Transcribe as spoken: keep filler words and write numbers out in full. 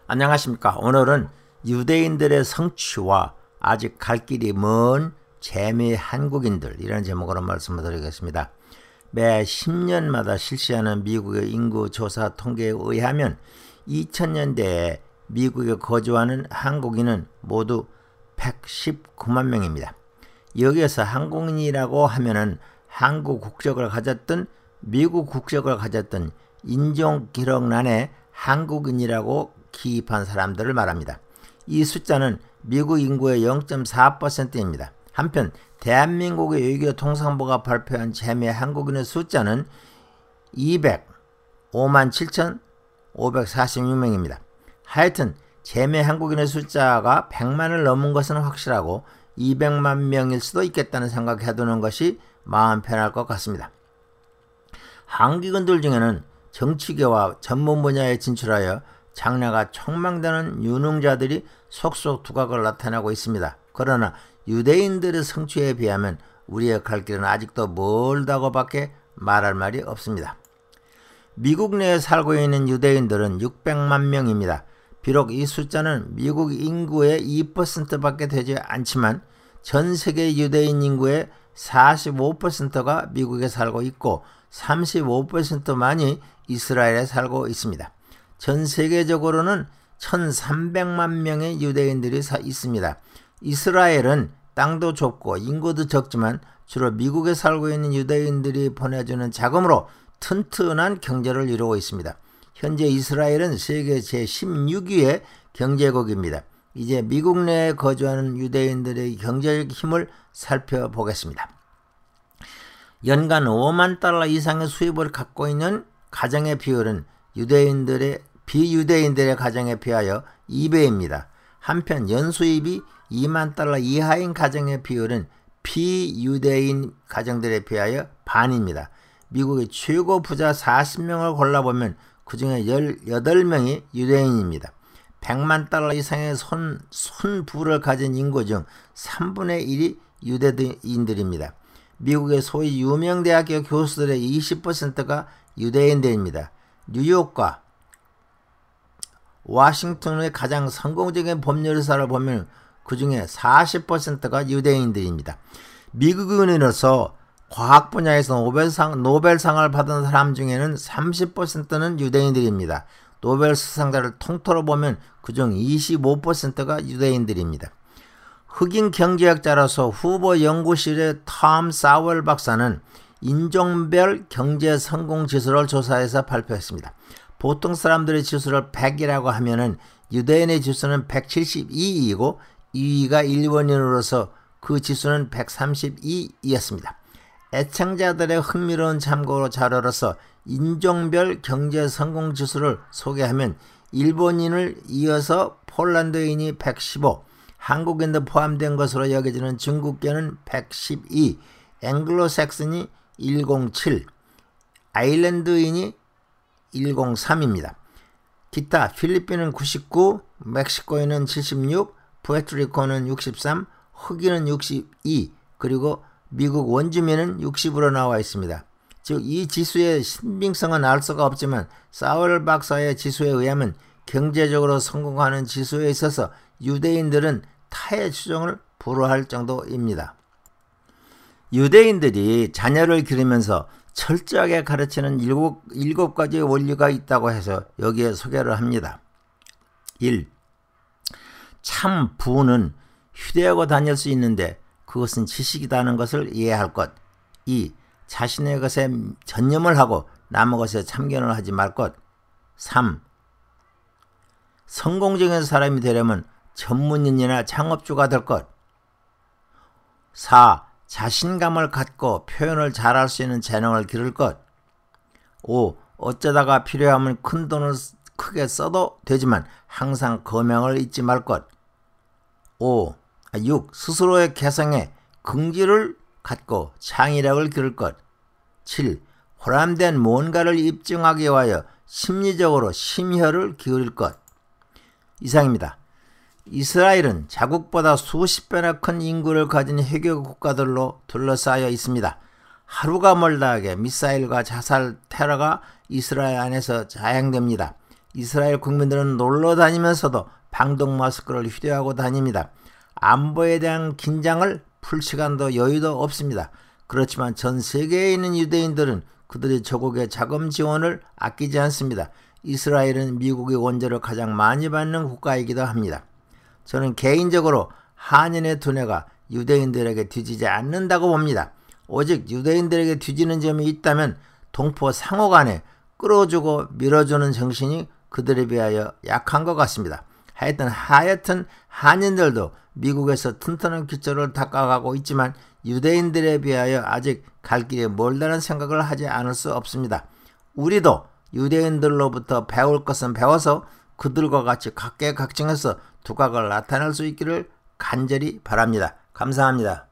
안녕하십니까. 오늘은 유대인들의 성취와 아직 갈 길이 먼 재미 한국인들 이라는 제목으로 말씀을 드리겠습니다. 매 십 년마다 실시하는 미국의 인구 조사 통계에 의하면 이천 년대에 미국에 거주하는 한국인은 모두 백십구만 명입니다. 여기에서 한국인이라고 하면은 한국 국적을 가졌던 미국 국적을 가졌던 인종기록란에 한국인이라고 기입한 사람들을 말합니다. 이 숫자는 미국 인구의 영 점 사 퍼센트입니다. 한편 대한민국의 외교 통상부가 발표한 재미 한국인의 숫자는 이백오만 칠천오백사십육 명입니다. 하여튼 재미 한국인의 숫자가 백만을 넘은 것은 확실하고 이백만 명일 수도 있겠다는 생각해두는 것이 마음 편할 것 같습니다. 한국인들 중에는 정치계와 전문 분야에 진출하여 장래가 촉망되는 유능자들이 속속 두각을 나타내고 있습니다. 그러나 유대인들의 성취에 비하면 우리의 갈 길은 아직도 멀다고밖에 말할 말이 없습니다. 미국 내에 살고 있는 유대인들은 육백만 명입니다. 비록 이 숫자는 미국 인구의 이 퍼센트밖에 되지 않지만 전 세계 유대인 인구의 사십오 퍼센트가 미국에 살고 있고 삼십오 퍼센트만이 이스라엘에 살고 있습니다. 전 세계적으로는 천삼백만 명의 유대인들이 있습니다. 이스라엘은 땅도 좁고 인구도 적지만 주로 미국에 살고 있는 유대인들이 보내주는 자금으로 튼튼한 경제를 이루고 있습니다. 현재 이스라엘은 세계 제십육 위의 경제국입니다. 이제 미국 내에 거주하는 유대인들의 경제적 힘을 살펴보겠습니다. 연간 오만 달러 이상의 수입을 갖고 있는 가정의 비율은 유대인들의 비유대인들의 가정에 비하여 이 배입니다. 한편 연수입이 이만 달러 이하인 가정의 비율은 비유대인 가정들에 비하여 반입니다. 미국의 최고 부자 사십 명을 골라보면 그 중에 십팔 명이 유대인입니다. 백만 달러 이상의 손, 손부를 가진 인구 중 삼분의 일이 유대인들입니다. 미국의 소위 유명 대학교 교수들의 이십 퍼센트가 유대인들입니다. 뉴욕과 워싱턴의 가장 성공적인 법률사를 보면 그 중에 사십 퍼센트가 유대인들입니다. 미국인으로서 과학 분야에서 노벨상, 노벨상을 받은 사람 중에는 삼십 퍼센트는 유대인들입니다. 노벨 수상자를 통틀어 보면 그중 이십오 퍼센트가 유대인들입니다. 흑인 경제학자로서 후보 연구실의 톰 사월 박사는 인종별 경제 성공 지수를 조사해서 발표했습니다. 보통 사람들의 지수를 백이라고 하면은 유대인의 지수는 백칠십이이고 이 위가 일본인으로서 그 지수는 백삼십이이였습니다. 애청자들의 흥미로운 참고 자료로서 인종별 경제 성공 지수를 소개하면 일본인을 이어서 폴란드인이 백십오, 한국인도 포함된 것으로 여겨지는 중국계는 백십이, 앵글로색슨이 백칠, 아일랜드인이 백삼입니다. 기타 필리핀은 구십구, 멕시코인은 칠십육, 푸에르토리코는 육십삼, 흑인은 육십이, 그리고 미국 원주민은 육십으로 나와 있습니다. 즉 이 지수의 신빙성은 알 수가 없지만 사월 박사의 지수에 의하면 경제적으로 성공하는 지수에 있어서 유대인들은 타의 추종을 불허할 정도입니다. 유대인들이 자녀를 기르면서 철저하게 가르치는 일곱, 일곱 가지의 원리가 있다고 해서 여기에 소개를 합니다. 일. 참 부는 휴대하고 다닐 수 있는데 그것은 지식이라는 것을 이해할 것. 이. 자신의 것에 전념을 하고 남의 것에 참견을 하지 말 것. 삼. 성공적인 사람이 되려면 전문인이나 창업주가 될 것. 사. 자신감을 갖고 표현을 잘할 수 있는 재능을 기를 것. 오. 어쩌다가 필요하면 큰 돈을 크게 써도 되지만 항상 거명을 잊지 말 것. 오. 육. 스스로의 개성에 긍지를 갖고 창의력을 기를 것. 칠. 호람된 뭔가를 입증하기 위하여 심리적으로 심혈을 기울일 것. 이상입니다. 이스라엘은 자국보다 수십 배나 큰 인구를 가진 해교 국가들로 둘러싸여 있습니다. 하루가 멀다 하게 미사일과 자살 테러가 이스라엘 안에서 자행됩니다. 이스라엘 국민들은 놀러 다니면서도 방독 마스크를 휴대하고 다닙니다. 안보에 대한 긴장을 풀 시간도 여유도 없습니다. 그렇지만 전 세계에 있는 유대인들은 그들의 조국의 자금 지원을 아끼지 않습니다. 이스라엘은 미국의 원조를 가장 많이 받는 국가이기도 합니다. 저는 개인적으로 한인의 두뇌가 유대인들에게 뒤지지 않는다고 봅니다. 오직 유대인들에게 뒤지는 점이 있다면 동포 상호 간에 끌어주고 밀어주는 정신이 그들에 비하여 약한 것 같습니다. 하여튼 하여튼 한인들도 미국에서 튼튼한 기초를 닦아가고 있지만 유대인들에 비하여 아직 갈 길이 멀다는 생각을 하지 않을 수 없습니다. 우리도 유대인들로부터 배울 것은 배워서 그들과 같이 각계각층에서 두각을 나타낼 수 있기를 간절히 바랍니다. 감사합니다.